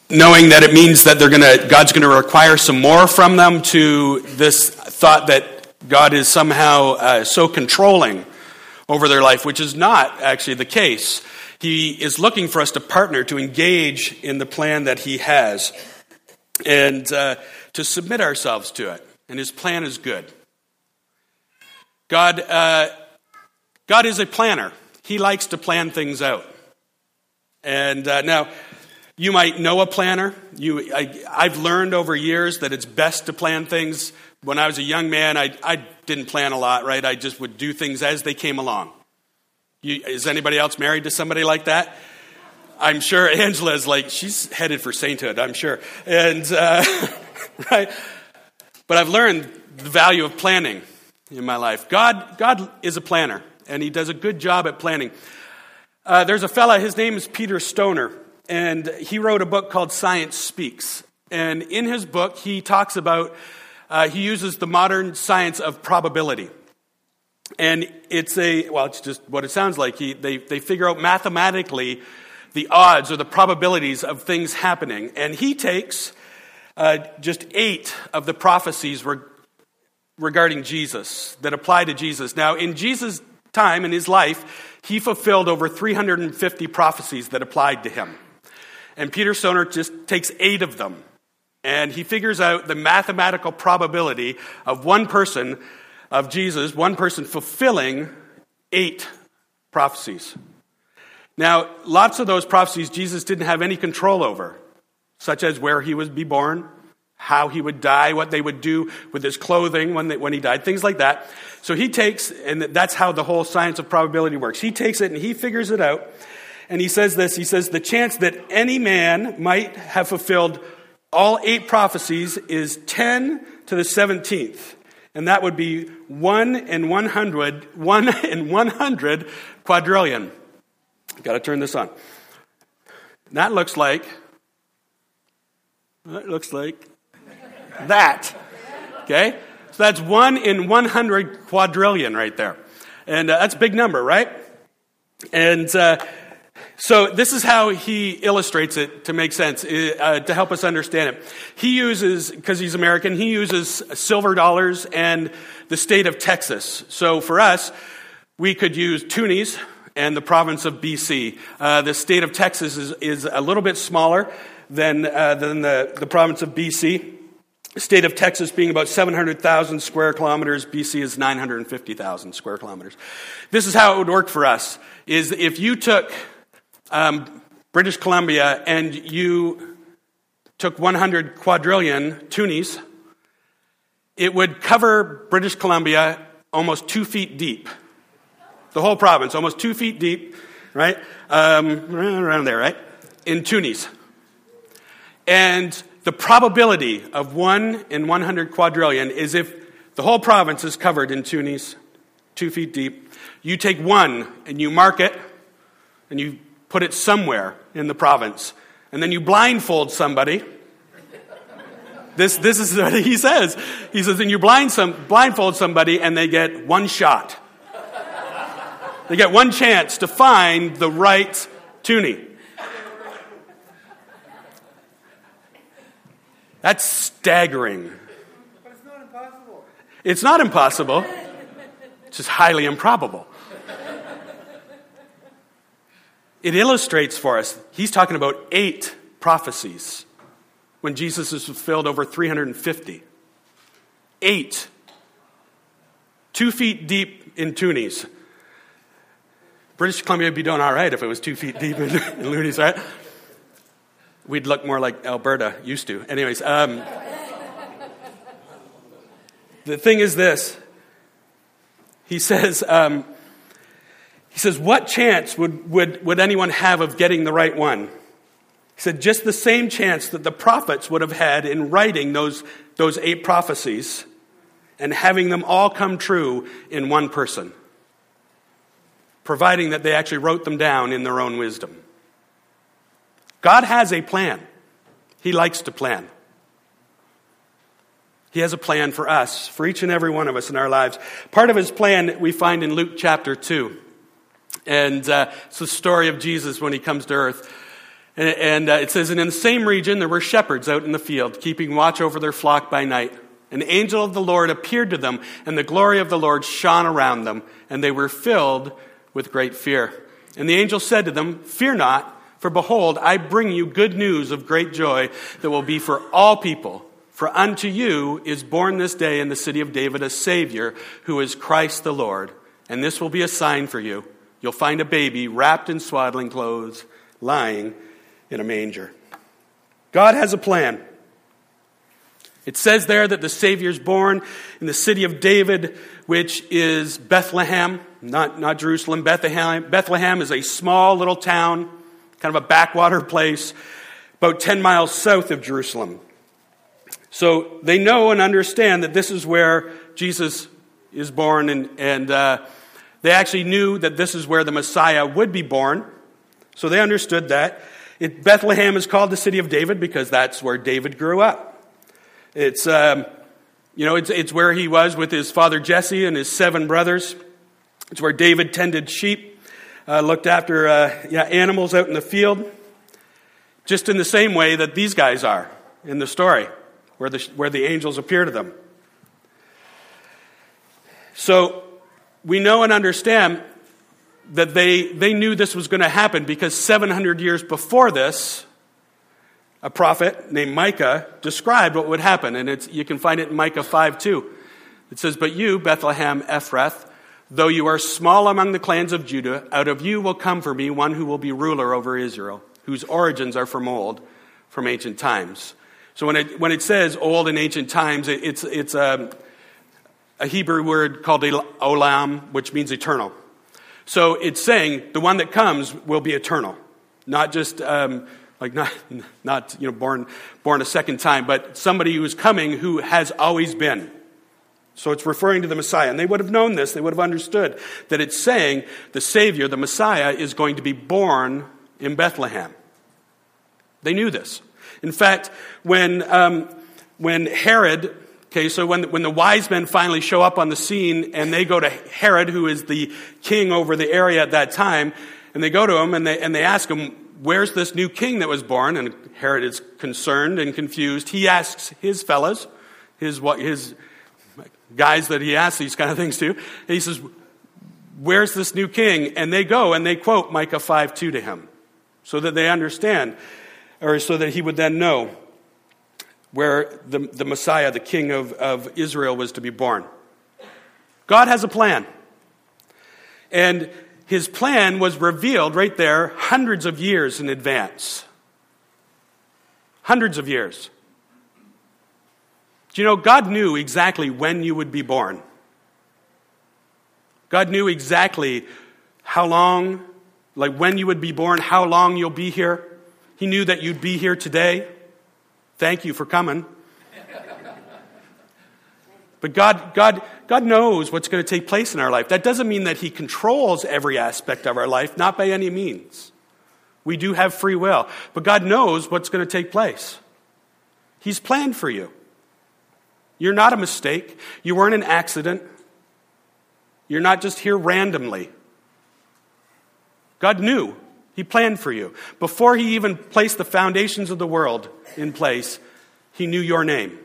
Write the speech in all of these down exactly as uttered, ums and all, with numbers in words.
knowing that it means that they're gonna God's going to require some more from them, to this thought that God is somehow uh, so controlling over their life, which is not actually the case. He is looking for us to partner, to engage in the plan that he has, and uh, to submit ourselves to it. And his plan is good. God, uh, God is a planner. He likes to plan things out. And uh, now, you might know a planner. You, I, I've learned over years that it's best to plan things. When I was a young man, I, I didn't plan a lot, right? I just would do things as they came along. You, is anybody else married to somebody like that? I'm sure Angela's like, she's headed for sainthood, I'm sure. And, uh, right? But I've learned the value of planning in my life. God, God is a planner, and he does a good job at planning. Uh, there's a fella, his name is Peter Stoner, and he wrote a book called Science Speaks. And in his book, he talks about, uh, he uses the modern science of probability. And it's a, well, it's just what it sounds like. He, they, they figure out mathematically the odds or the probabilities of things happening. And he takes uh, just eight of the prophecies re- regarding Jesus that apply to Jesus. Now, in Jesus' time, in his life, he fulfilled over three hundred fifty prophecies that applied to him. And Peter Stoner just takes eight of them, and he figures out the mathematical probability of one person, of Jesus, one person fulfilling eight prophecies. Now, lots of those prophecies Jesus didn't have any control over, such as where he would be born, how he would die, what they would do with his clothing when they, when he died, things like that. So he takes, and that's how the whole science of probability works. He takes it and he figures it out. And he says this, he says, the chance that any man might have fulfilled all eight prophecies is ten to the seventeenth. And that would be one in one hundred, one in one hundred quadrillion. Got to turn this on. And that looks like, that looks like that. Okay? So that's one in one hundred quadrillion right there. And uh, that's a big number, right? And uh, so this is how he illustrates it to make sense, uh, to help us understand it. He uses, because he's American, he uses silver dollars and the state of Texas. So for us, we could use Tunis and the province of B C. Uh, the state of Texas is, is a little bit smaller than, uh, than the, the province of B C. The state of Texas being about seven hundred thousand square kilometers, B C is nine hundred fifty thousand square kilometers. This is how it would work for us, is if you took um, British Columbia and you took one hundred quadrillion Tunis, it would cover British Columbia almost two feet deep. The whole province, almost two feet deep, right? Um, around there, right? In Tunis. And the probability of one in one hundred quadrillion is if the whole province is covered in Tunis, two feet deep, you take one and you mark it and you put it somewhere in the province, and then you blindfold somebody. This this is what he says. He says, and you blind some blindfold somebody and they get one shot. They get one chance to find the right toonie. That's staggering. But it's not impossible. It's not impossible. It's just highly improbable. It illustrates for us, he's talking about eight prophecies when Jesus has fulfilled over three hundred fifty. Eight. Two feet deep in Tunis. British Columbia would be doing all right if it was two feet deep in, in loonies, right? We'd look more like Alberta used to. Anyways, um, the thing is this. He says, um, he says, what chance would, would, would anyone have of getting the right one? He said, just the same chance that the prophets would have had in writing those, those eight prophecies and having them all come true in one person, providing that they actually wrote them down in their own wisdom. God has a plan. He likes to plan. He has a plan for us, for each and every one of us in our lives. Part of his plan we find in Luke chapter two. And uh, it's the story of Jesus when he comes to earth. And, and uh, it says, and in the same region there were shepherds out in the field, keeping watch over their flock by night. An angel of the Lord appeared to them, and the glory of the Lord shone around them, and they were filled with great fear. And the angel said to them, fear not, for behold, I bring you good news of great joy that will be for all people. For unto you is born this day in the city of David a Savior, who is Christ the Lord. And this will be a sign for you. You'll find a baby wrapped in swaddling clothes, lying in a manger. God has a plan. It says there that the Savior is born in the city of David, which is Bethlehem, not, not Jerusalem. Bethlehem. Bethlehem is a small little town, kind of a backwater place, about ten miles south of Jerusalem. So they know and understand that this is where Jesus is born, and, and uh, they actually knew that this is where the Messiah would be born. So they understood that. It, Bethlehem is called the city of David because that's where David grew up. It's, um, you know, it's, it's where he was with his father Jesse and his seven brothers. It's where David tended sheep, uh, looked after uh, yeah, animals out in the field, just in the same way that these guys are in the story, where the, where the angels appear to them. So we know and understand that they, they knew this was going to happen because seven hundred years before this, a prophet named Micah described what would happen. And it's, you can find it in Micah five two. It says, but you, Bethlehem Ephrath, though you are small among the clans of Judah, out of you will come for me one who will be ruler over Israel, whose origins are from old, from ancient times. So when it when it says old and ancient times, it, it's it's a, a Hebrew word called olam, which means eternal. So it's saying the one that comes will be eternal, not just um, like not not you know born born a second time, but somebody who is coming who has always been. So it's referring to the Messiah, and they would have known this. They would have understood that it's saying the Savior, the Messiah, is going to be born in Bethlehem. They knew this. In fact, when um, when Herod, okay, so when when the wise men finally show up on the scene and they go to Herod, who is the king over the area at that time, and they go to him and they and they ask him, "Where's this new king that was born?" And Herod is concerned and confused. He asks his fellows, his his guys that he asks these kind of things to, and he says, "Where's this new king?" And they go and they quote Micah five two to him, so that they understand. Or so that he would then know where the, the Messiah, the King of, of Israel, was to be born. God has a plan. And his plan was revealed right there hundreds of years in advance. Hundreds of years. Do you know, God knew exactly when you would be born. God knew exactly how long, like when you would be born, how long you'll be here. He knew that you'd be here today. Thank you for coming. But God, God, God knows what's going to take place in our life. That doesn't mean that he controls every aspect of our life, not by any means. We do have free will. But God knows what's going to take place. He's planned for you. You're not a mistake. You weren't an accident. You're not just here randomly. God knew. He planned for you. Before he even placed the foundations of the world in place, he knew your name.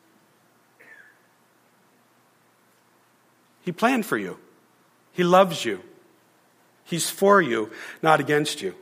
He planned for you. He loves you. He's for you, not against you.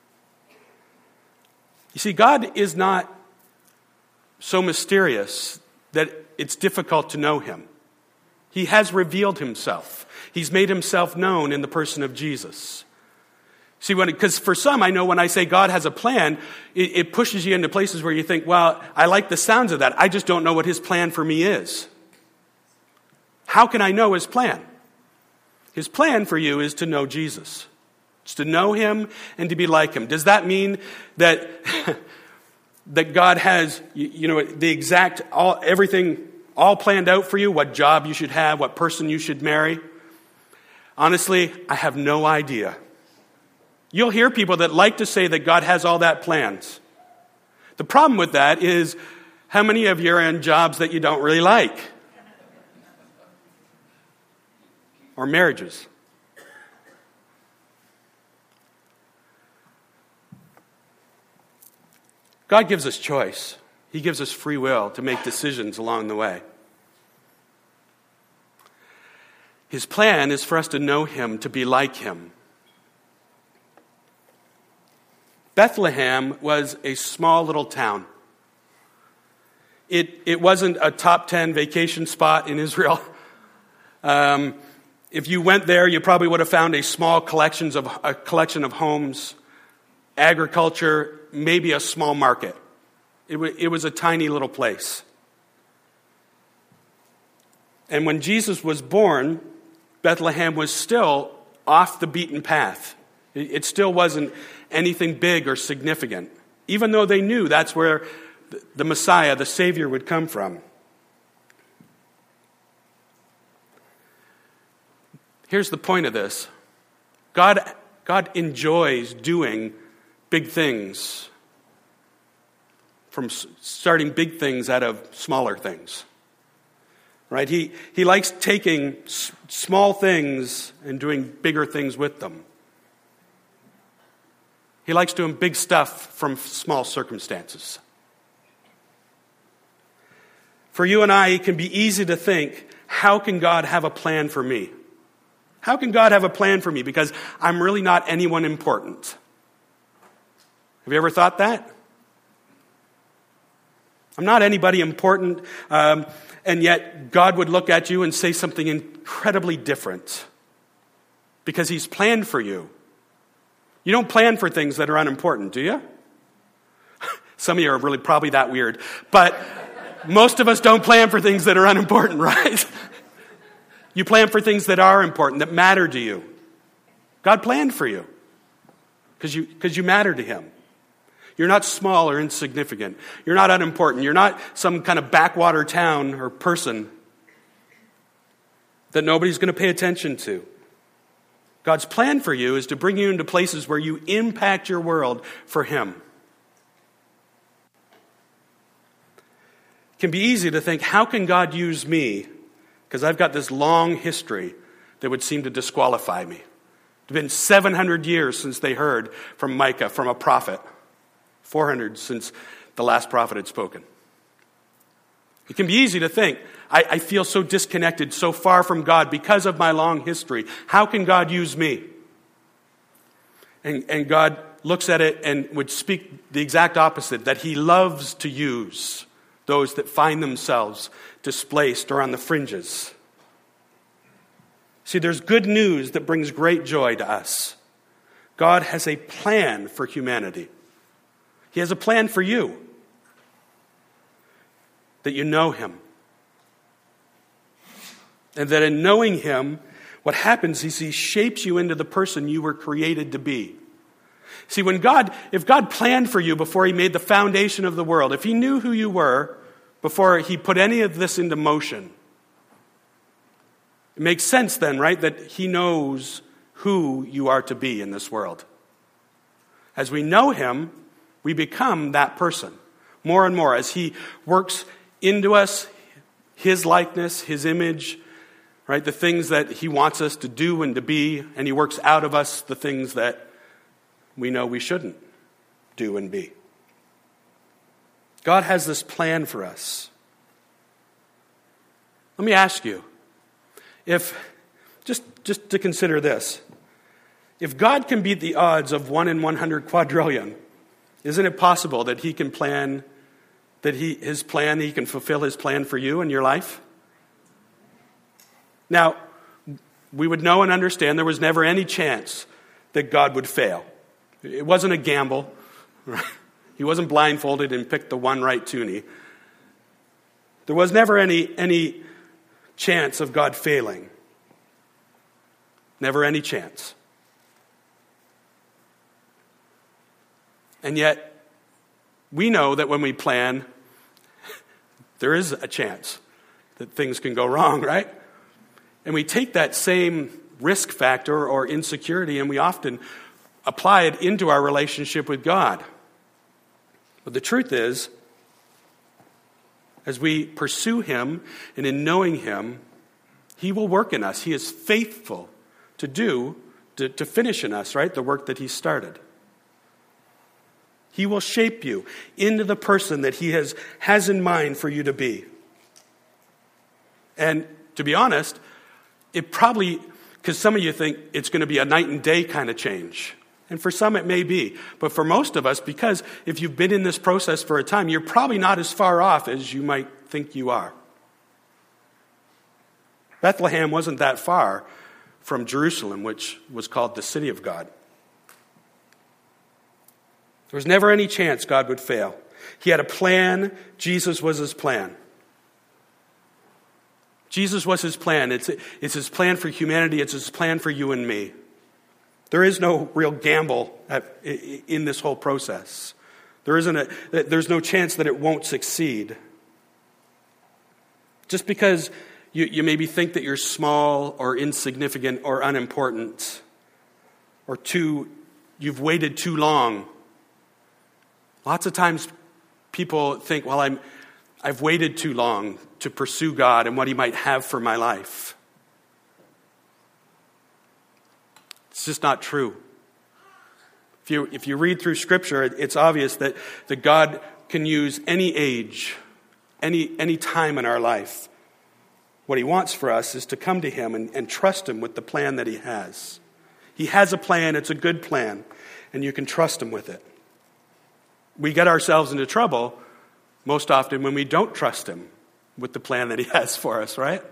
You see, God is not so mysterious that it's difficult to know him. He has revealed himself. He's made himself known in the person of Jesus. See, because for some, I know when I say God has a plan, it, it pushes you into places where you think, well, I like the sounds of that. I just don't know what his plan for me is. How can I know his plan? His plan for you is to know Jesus. It's to know him and to be like him. Does that mean that, that God has, you, you know, the exact, all everything all planned out for you? What job you should have, what person you should marry? Honestly, I have no idea. You'll hear people that like to say that God has all that plans. The problem with that is how many of you are in jobs that you don't really like? Or marriages. God gives us choice. He gives us free will to make decisions along the way. His plan is for us to know him, to be like him. Bethlehem was a small little town. It, it wasn't a top ten vacation spot in Israel. Um, if you went there, you probably would have found a small collections of, a collection of homes, agriculture, maybe a small market. It, w- it was a tiny little place. And when Jesus was born, Bethlehem was still off the beaten path. It, it still wasn't anything big or significant, even though they knew that's where the, the Messiah, the Savior, would come from. Here's the point of this. God, God enjoys doing big things, from starting big things out of smaller things. Right? He, he likes taking s- small things and doing bigger things with them. He likes doing big stuff from small circumstances. For you and I, it can be easy to think, how can God have a plan for me? How can God have a plan for me? Because I'm really not anyone important. Have you ever thought that? I'm not anybody important, um, and yet God would look at you and say something incredibly different because he's planned for you. You don't plan for things that are unimportant, do you? Some of you are really probably that weird, but most of us don't plan for things that are unimportant, right? You plan for things that are important, that matter to you. God planned for you because you, because you matter to him. You're not small or insignificant. You're not unimportant. You're not some kind of backwater town or person that nobody's going to pay attention to. God's plan for you is to bring you into places where you impact your world for him. It can be easy to think, how can God use me? Because I've got this long history that would seem to disqualify me. It's been seven hundred years since they heard from Micah, from a prophet. four hundred since the last prophet had spoken. It can be easy to think, I, I feel so disconnected, so far from God because of my long history. How can God use me? And, and God looks at it and would speak the exact opposite, that he loves to use those that find themselves displaced or on the fringes. See, there's good news that brings great joy to us. God has a plan for humanity. He has a plan for you, that you know him. And that in knowing him, what happens is he shapes you into the person you were created to be. See, when God, if God planned for you before he made the foundation of the world, if he knew who you were before he put any of this into motion, it makes sense then, right, that he knows who you are to be in this world. As we know him, we become that person more and more as he works into us, his likeness, his image, right? The things that he wants us to do and to be, and he works out of us the things that we know we shouldn't do and be. God has this plan for us. Let me ask you, if, just, just to consider this, if God can beat the odds of one in one hundred quadrillion, isn't it possible that he can plan, that he, his plan, he can fulfill his plan for you in your life? Now, we would know and understand there was never any chance that God would fail. It wasn't a gamble. Right? He wasn't blindfolded and picked the one right toonie. There was never any, any chance of God failing. Never any chance. And yet, we know that when we plan, there is a chance that things can go wrong, right? And we take that same risk factor or insecurity and we often apply it into our relationship with God. But the truth is, as we pursue him and in knowing him, he will work in us. He is faithful to do, to, to finish in us, right, the work that he started. He will shape you into the person that he has, has in mind for you to be. And to be honest, it probably, because some of you think it's going to be a night and day kind of change. And for some it may be. But for most of us, because if you've been in this process for a time, you're probably not as far off as you might think you are. Bethlehem wasn't that far from Jerusalem, which was called the city of God. There was never any chance God would fail. He had a plan. Jesus was his plan. Jesus was his plan. It's, it's his plan for humanity. It's his plan for you and me. There is no real gamble at, in this whole process. There isn't a, there's no chance that it won't succeed. Just because you, you maybe think that you're small or insignificant or unimportant or too, you've waited too long. Lots of times people think, well, I'm, I've waited too long to pursue God and what he might have for my life. It's just not true. If you, if you read through Scripture, it's obvious that, that God can use any age, any, any time in our life. What he wants for us is to come to him and, and trust him with the plan that he has. He has a plan, it's a good plan, and you can trust him with it. We get ourselves into trouble most often when we don't trust him with the plan that he has for us, right?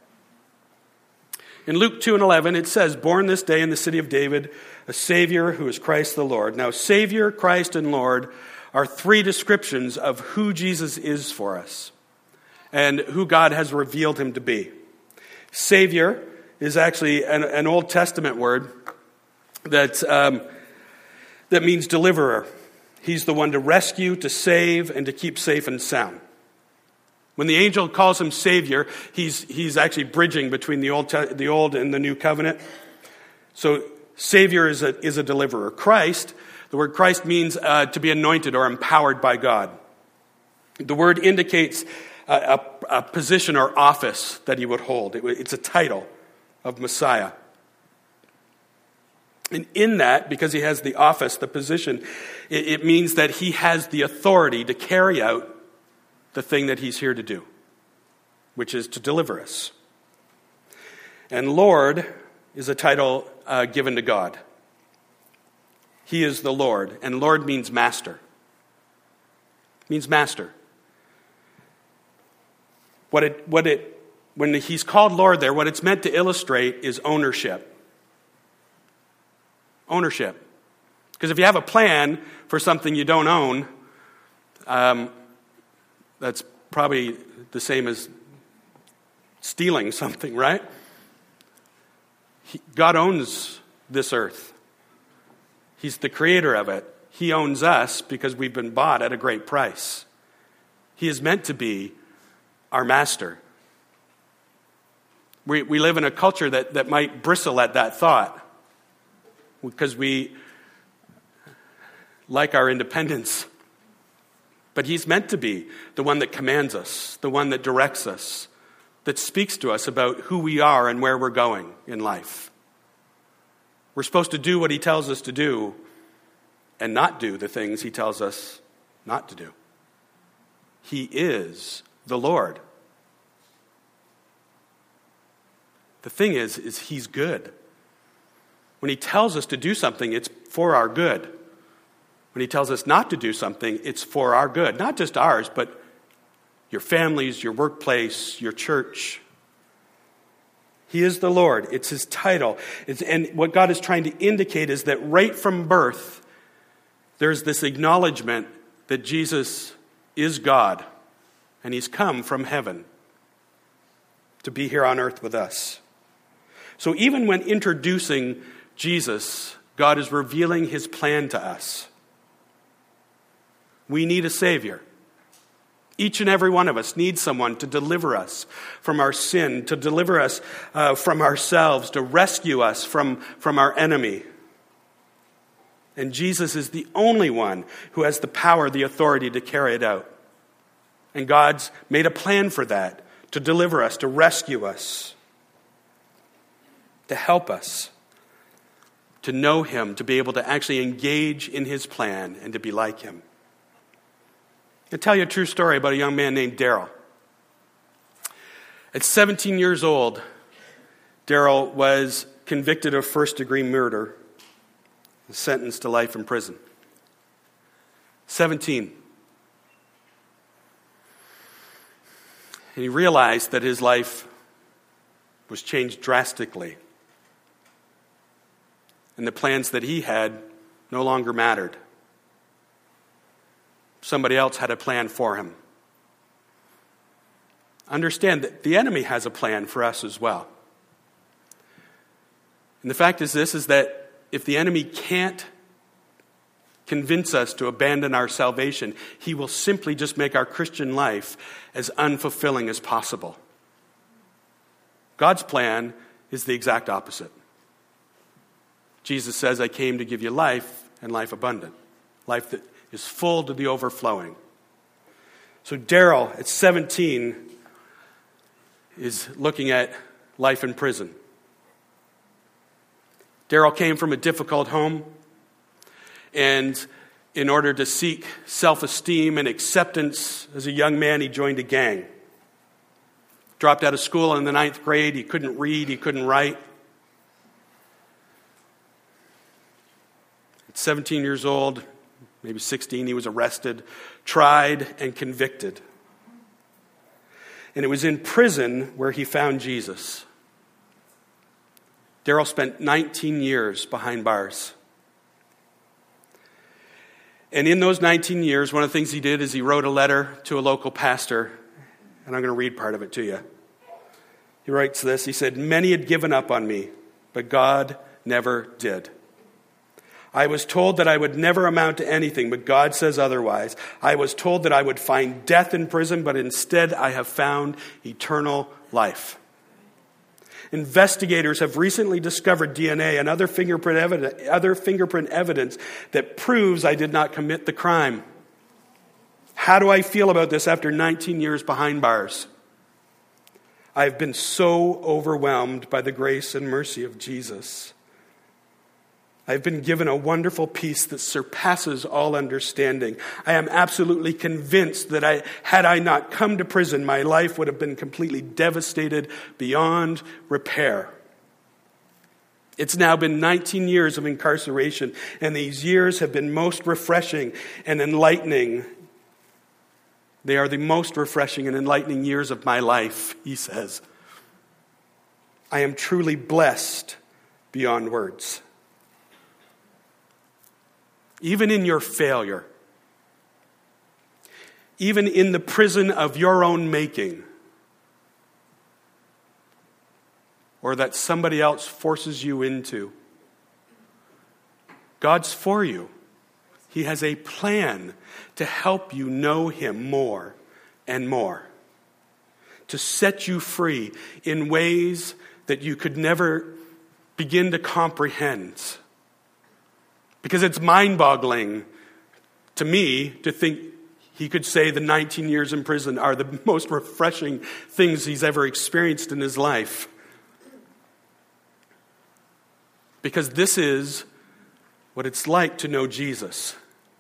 In Luke two and eleven, it says, born this day in the city of David, a Savior who is Christ the Lord. Now, Savior, Christ, and Lord are three descriptions of who Jesus is for us and who God has revealed him to be. Savior is actually an, an Old Testament word that, um, that means deliverer. He's the one to rescue, to save, and to keep safe and sound. When the angel calls him Savior, he's he's actually bridging between the old the old and the new covenant. So Savior is a is a deliverer. Christ, the word Christ means uh, to be anointed or empowered by God. The word indicates a, a, a position or office that he would hold. It, it's a title of Messiah. And in that, because he has the office, the position, it, it means that he has the authority to carry out the thing that he's here to do, which is to deliver us. And Lord is a title uh, given to God. He is the Lord, and Lord means master. Means master. What it, what it, when he's called Lord there, what it's meant to illustrate is ownership. Ownership. Because if you have a plan for something you don't own, um, that's probably the same as stealing something, right? He, God owns this earth. He's the creator of it. He owns us because we've been bought at a great price. He is meant to be our master. We, we live in a culture that, that might bristle at that thought because we like our independence. But he's meant to be the one that commands us, the one that directs us, that speaks to us about who we are and where we're going in life. We're supposed to do what he tells us to do and not do the things he tells us not to do. He is the Lord. The thing is, is he's good. When he tells us to do something, it's for our good. When he tells us not to do something, it's for our good. Not just ours, but your families, your workplace, your church. He is the Lord. It's his title. It's, and what God is trying to indicate is that right from birth, there's this acknowledgement that Jesus is God, and he's come from heaven to be here on earth with us. So even when introducing Jesus, God is revealing his plan to us. We need a Savior. Each and every one of us needs someone to deliver us from our sin, to deliver us uh, from ourselves, to rescue us from, from our enemy. And Jesus is the only one who has the power, the authority to carry it out. And God's made a plan for that, to deliver us, to rescue us, to help us, to know him, to be able to actually engage in his plan and to be like him. I'll tell you a true story about a young man named Daryl. At seventeen years old, Daryl was convicted of first-degree murder and sentenced to life in prison. seventeen. And he realized that his life was changed drastically. And the plans that he had no longer mattered. Somebody else had a plan for him. Understand that the enemy has a plan for us as well. And the fact is this, is that if the enemy can't convince us to abandon our salvation, he will simply just make our Christian life as unfulfilling as possible. God's plan is the exact opposite. Jesus says, I came to give you life and life abundant. Life that is full to the overflowing. So Daryl, at seventeen, is looking at life in prison. Daryl came from a difficult home, and in order to seek self-esteem and acceptance as a young man, he joined a gang. Dropped out of school in the ninth grade. He couldn't read, he couldn't write. At seventeen years old, maybe sixteen, he was arrested, tried, and convicted. And it was in prison where he found Jesus. Daryl spent nineteen years behind bars. And in those nineteen years, one of the things he did is he wrote a letter to a local pastor, and I'm going to read part of it to you. He writes this, he said, many had given up on me, but God never did. I was told that I would never amount to anything, but God says otherwise. I was told that I would find death in prison, but instead I have found eternal life. Investigators have recently discovered D N A and other fingerprint evidence, other fingerprint evidence that proves I did not commit the crime. How do I feel about this after nineteen years behind bars? I have been so overwhelmed by the grace and mercy of Jesus. I've been given a wonderful peace that surpasses all understanding. I am absolutely convinced that I, had I not come to prison, my life would have been completely devastated beyond repair. It's now been nineteen years of incarceration, and these years have been most refreshing and enlightening. They are the most refreshing and enlightening years of my life, he says. I am truly blessed beyond words. Even in your failure, even in the prison of your own making, or that somebody else forces you into, God's for you. He has a plan to help you know him more and more, to set you free in ways that you could never begin to comprehend. Because it's mind-boggling to me to think he could say the nineteen years in prison are the most refreshing things he's ever experienced in his life. Because this is what it's like to know Jesus.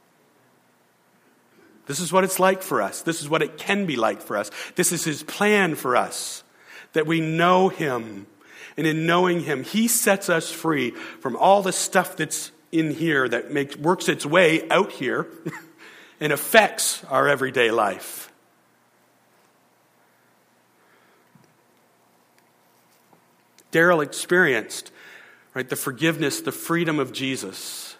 This is what it's like for us. This is what it can be like for us. This is his plan for us, that we know him. And in knowing him, he sets us free from all the stuff that's in here that makes works its way out here and affects our everyday life. Daryl experienced, right, the forgiveness, the freedom of Jesus.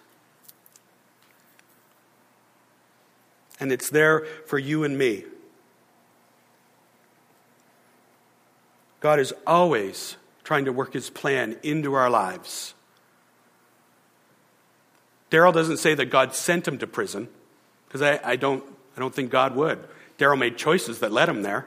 And it's there for you and me. God is always trying to work his plan into our lives. Daryl doesn't say that God sent him to prison, because I, I don't I don't think God would. Daryl made choices that led him there.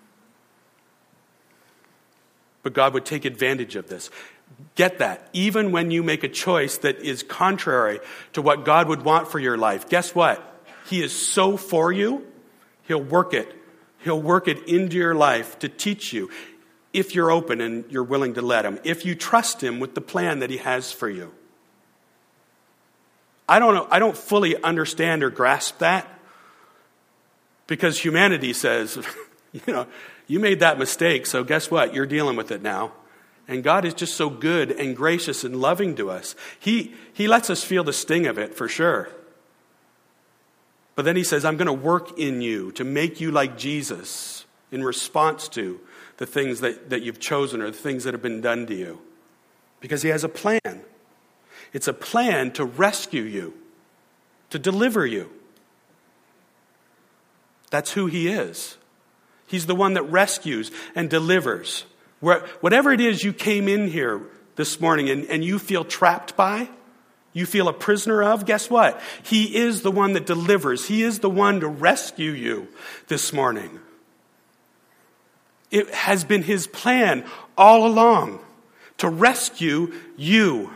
But God would take advantage of this. Get that. Even when you make a choice that is contrary to what God would want for your life, guess what? He is so for you, he'll work it. He'll work it into your life to teach you, if you're open and you're willing to let him, if you trust him with the plan that he has for you. I don't know, I don't fully understand or grasp that, because humanity says, you know, you made that mistake, so guess what? You're dealing with it now. And God is just so good and gracious and loving to us. He, he lets us feel the sting of it, for sure. But then he says, I'm going to work in you to make you like Jesus in response to the things that, that you've chosen or the things that have been done to you. Because he has a plan. It's a plan to rescue you, to deliver you. That's who he is. He's the one that rescues and delivers. Where, whatever it is you came in here this morning and, and you feel trapped by, you feel a prisoner of, guess what? He is the one that delivers. He is the one to rescue you this morning. It has been his plan all along to rescue you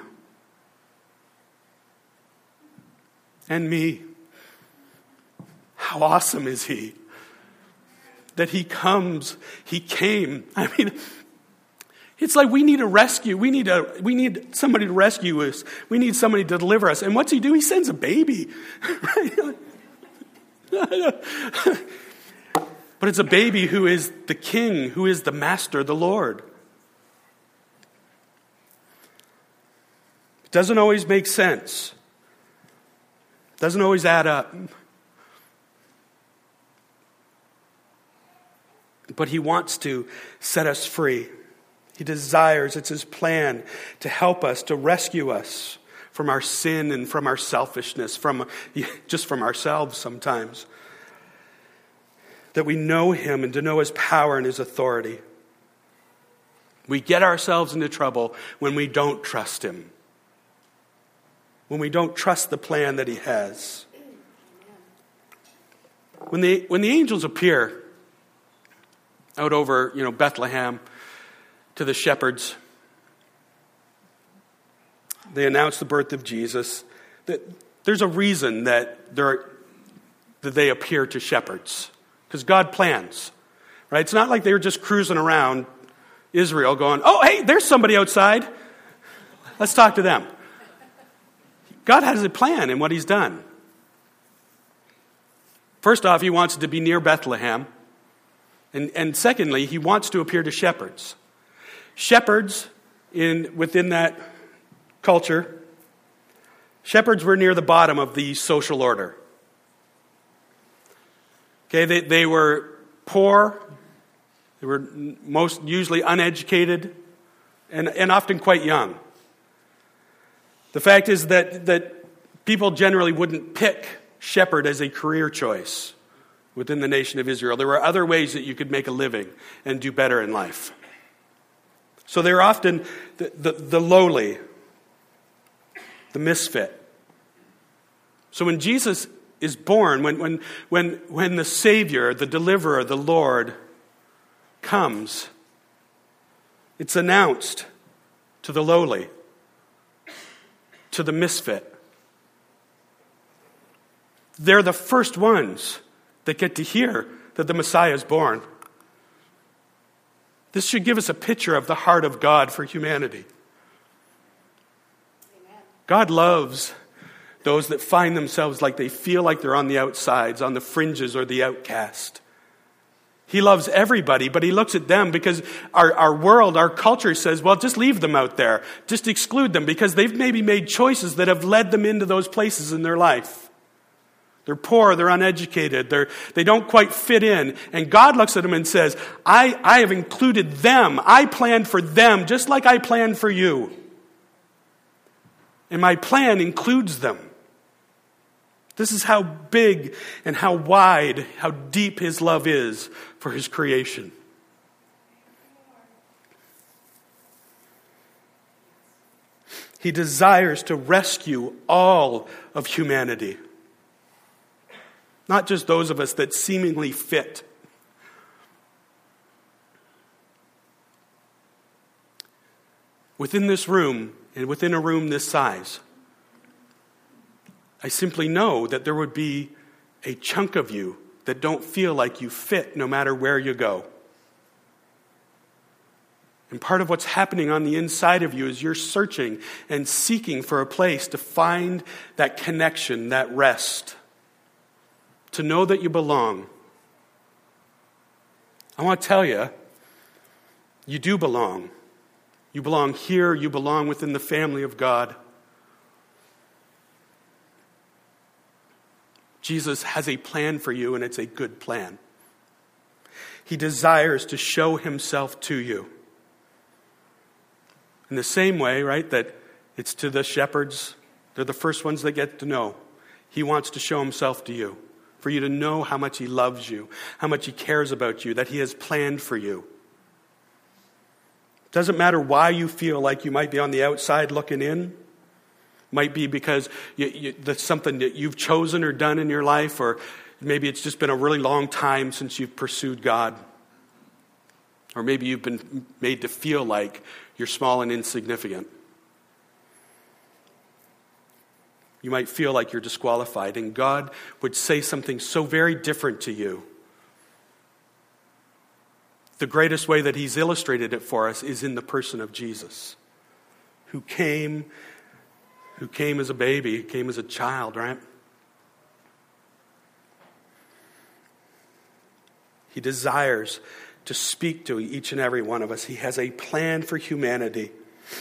and me. How awesome is he? That he comes, he came. I mean, it's like we need a rescue. We need a we need somebody to rescue us. We need somebody to deliver us. And what's he do? He sends a baby. But it's a baby who is the king, who is the master, the Lord. It doesn't always make sense. It doesn't always add up. But he wants to set us free. He desires, it's his plan to help us, to rescue us from our sin and from our selfishness, from just from ourselves sometimes. That we know him and to know his power and his authority. We get ourselves into trouble when we don't trust him. When we don't trust the plan that he has. When the, when the angels appear out over, you know, Bethlehem to the shepherds, they announce the birth of Jesus. That there's a reason that they're that they appear to shepherds, because God plans, right? It's not like they were just cruising around Israel going, "Oh, hey, there's somebody outside. Let's talk to them." God has a plan in what he's done. First off, he wants it to be near Bethlehem. And, and secondly, he wants to appear to shepherds. Shepherds, in within that culture, shepherds were near the bottom of the social order. Okay, they, they were poor, they were most usually uneducated, and, and often quite young. The fact is that, that people generally wouldn't pick shepherd as a career choice within the nation of Israel. There were other ways that you could make a living and do better in life. So they were often the, the, the lowly, the misfit. So when Jesus is born, when, when, when, when the Savior, the Deliverer, the Lord comes, it's announced to the lowly, to the misfit. They're the first ones that get to hear that the Messiah is born. This should give us a picture of the heart of God for humanity. Amen. God loves those that find themselves like they feel like they're on the outsides, on the fringes, or the outcast. He loves everybody, but he looks at them because our, our world, our culture says, well, just leave them out there. Just exclude them because they've maybe made choices that have led them into those places in their life. They're poor, they're uneducated, they're, they don't quite fit in. And God looks at them and says, I, I have included them. I planned for them just like I planned for you. And my plan includes them. This is how big and how wide, how deep his love is for his creation. He desires to rescue all of humanity. Not just those of us that seemingly fit. Within this room, and within a room this size, I simply know that there would be a chunk of you that don't feel like you fit no matter where you go. And part of what's happening on the inside of you is you're searching and seeking for a place to find that connection, that rest, to know that you belong. I want to tell you, you do belong. You belong here. You belong within the family of God. Jesus has a plan for you, and it's a good plan. He desires to show himself to you. In the same way, right, that it's to the shepherds, they're the first ones that get to know. He wants to show himself to you, for you to know how much he loves you, how much he cares about you, that he has planned for you. It doesn't matter why you feel like you might be on the outside looking in. Might be because you, you, that's something that you've chosen or done in your life, or maybe it's just been a really long time since you've pursued God. Or maybe you've been made to feel like you're small and insignificant. You might feel like you're disqualified, and God would say something so very different to you. The greatest way that he's illustrated it for us is in the person of Jesus, who came, who came as a baby, came as a child, right? He desires to speak to each and every one of us. He has a plan for humanity.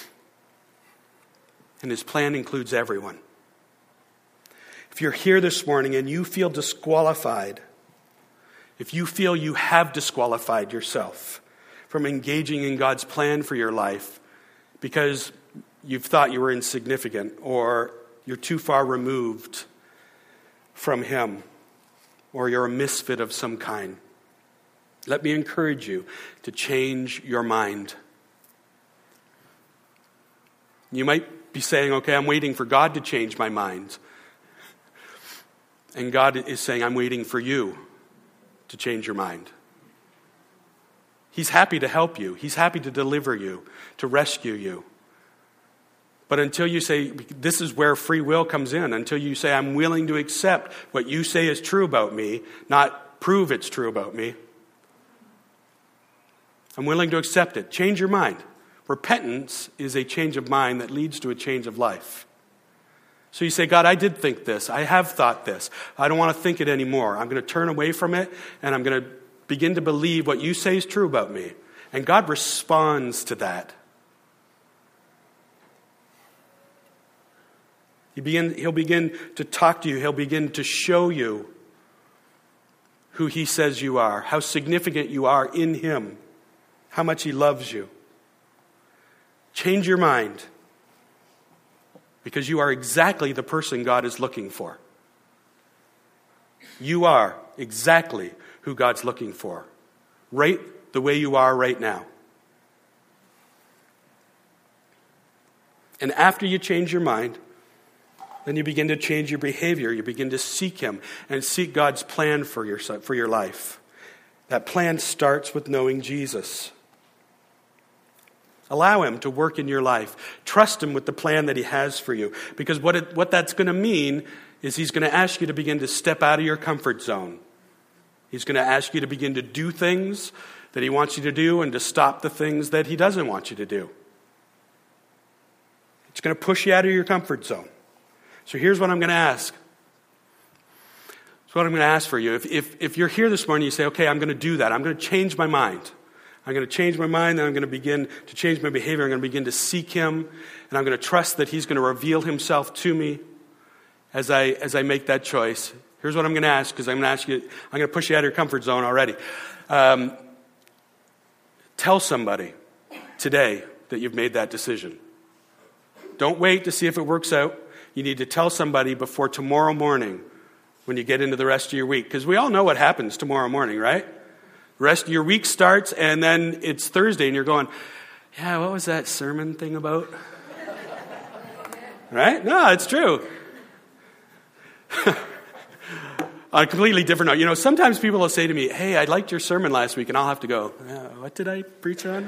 And his plan includes everyone. If you're here this morning and you feel disqualified, if you feel you have disqualified yourself from engaging in God's plan for your life because you've thought you were insignificant or you're too far removed from him or you're a misfit of some kind, let me encourage you to change your mind. You might be saying, okay, I'm waiting for God to change my mind. And God is saying, I'm waiting for you to change your mind. He's happy to help you. He's happy to deliver you, to rescue you. But until you say, this is where free will comes in, until you say, I'm willing to accept what you say is true about me, not prove it's true about me, I'm willing to accept it. Change your mind. Repentance is a change of mind that leads to a change of life. So you say, God, I did think this. I have thought this. I don't want to think it anymore. I'm going to turn away from it, and I'm going to begin to believe what you say is true about me. And God responds to that. He begin, he'll begin to talk to you. He'll begin to show you who he says you are, how significant you are in him, how much he loves you. Change your mind, because you are exactly the person God is looking for. You are exactly who God's looking for, right the way you are right now. And after you change your mind, then you begin to change your behavior. You begin to seek him and seek God's plan for your, for your life. That plan starts with knowing Jesus. Allow him to work in your life. Trust him with the plan that he has for you. Because what it, what that's going to mean is he's going to ask you to begin to step out of your comfort zone. He's going to ask you to begin to do things that he wants you to do and to stop the things that he doesn't want you to do. It's going to push you out of your comfort zone. So here's what I'm going to ask. That's what I'm going to ask for you. If, if, if you're here this morning, you say, okay, I'm going to do that. I'm going to change my mind. I'm going to change my mind, and I'm going to begin to change my behavior. I'm going to begin to seek him, and I'm going to trust that he's going to reveal himself to me as I as I make that choice. Here's what I'm going to ask, because I'm going to ask you, I'm going to push you out of your comfort zone already. Um, tell somebody today that you've made that decision. Don't wait to see if it works out. You need to tell somebody before tomorrow morning when you get into the rest of your week, because we all know what happens tomorrow morning, right? The rest of your week starts, and then it's Thursday, and you're going, yeah, what was that sermon thing about? Right? No, it's true. On a completely different note, you know, sometimes people will say to me, hey, I liked your sermon last week, and I'll have to go, yeah, what did I preach on?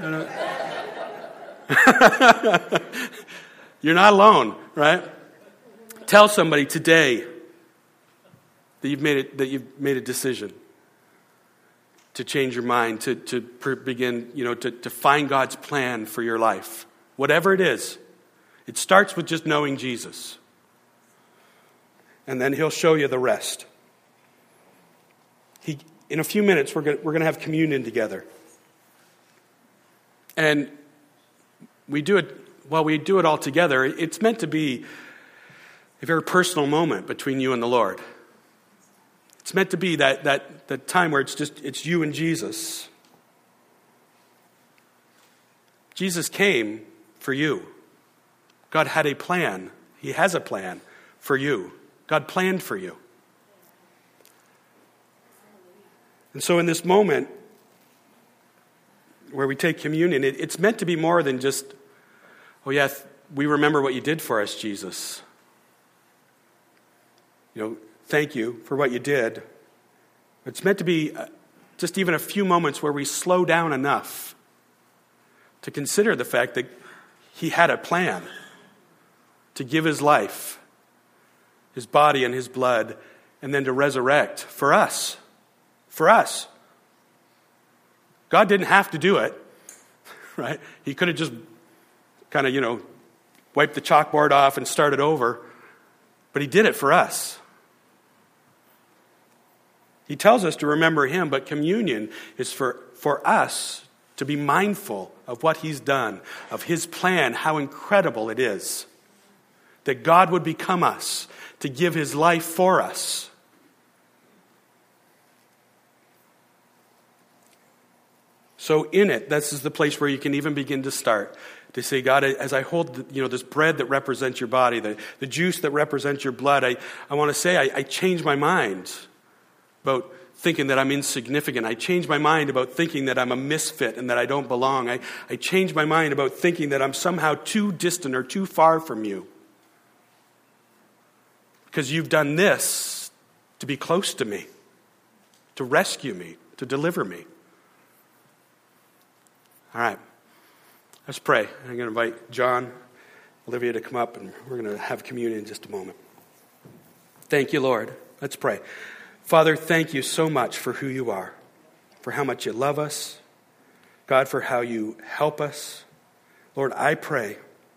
I don't... You're not alone, right? Tell somebody today that you've made it, that you've made a decision. to change your mind, to, to per- begin, you know, to, to find God's plan for your life. Whatever it is, it starts with just knowing Jesus. And then he'll show you the rest. He, in a few minutes, we're going we're going to have communion together. And we do it, well, we do it all together. It's meant to be a very personal moment between you and the Lord. It's meant to be that, that, that time where it's just, it's you and Jesus. Jesus came for you. God had a plan. He has a plan for you. God planned for you. And so in this moment where we take communion, it, it's meant to be more than just, oh yeah, we remember what you did for us, Jesus. You know, thank you for what you did. It's meant to be just even a few moments where we slow down enough to consider the fact that he had a plan to give his life, his body and his blood, and then to resurrect for us. For us. God didn't have to do it, right? He could have just kind of, you know, wiped the chalkboard off and started over. But he did it for us. He tells us to remember him, but communion is for, for us to be mindful of what he's done, of his plan, how incredible it is that God would become us, to give his life for us. So in it, this is the place where you can even begin to start. To say, God, as I hold the, you know, this bread that represents your body, the, the juice that represents your blood, I, I want to say I, I change my mind about thinking that I'm insignificant. I change my mind about thinking that I'm a misfit and that I don't belong. I, I change my mind about thinking that I'm somehow too distant or too far from you. Because you've done this to be close to me, to rescue me, to deliver me. All right, let's pray. I'm going to invite John, Olivia to come up, and we're going to have communion in just a moment. Thank you, Lord. Let's pray. Father, thank you so much for who you are, for how much you love us. God, for how you help us. Lord, I pray,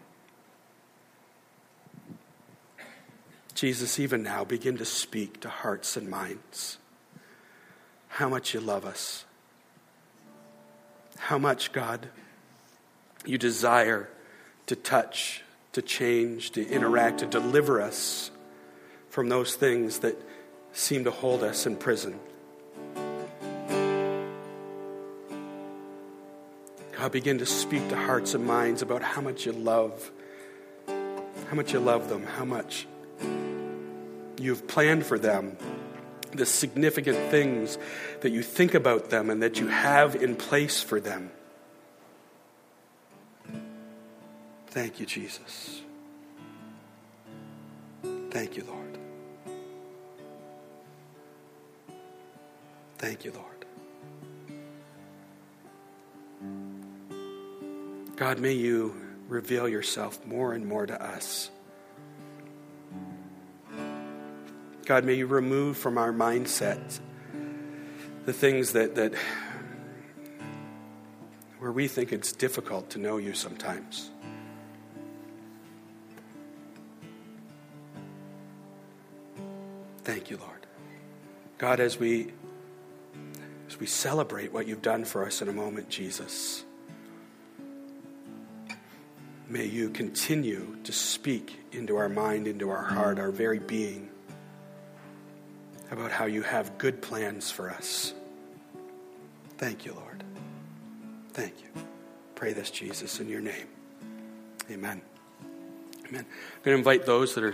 Jesus, even now, begin to speak to hearts and minds. How much you love us. How much, God, you desire to touch, to change, to interact, to deliver us from those things that seem to hold us in prison. God, begin to speak to hearts and minds about how much you love, how much you love them, how much you've planned for them, the significant things that you think about them and that you have in place for them. Thank you, Jesus. Thank you, Lord. Thank you, Lord. God, may you reveal yourself more and more to us. God, may you remove from our mindset the things that, that where we think it's difficult to know you sometimes. Thank you, Lord. God, as we as we celebrate what you've done for us in a moment, Jesus, may you continue to speak into our mind, into our heart, our very being, about how you have good plans for us. Thank you, Lord. Thank you. Pray this, Jesus, in your name. Amen. Amen. I'm going to invite those that are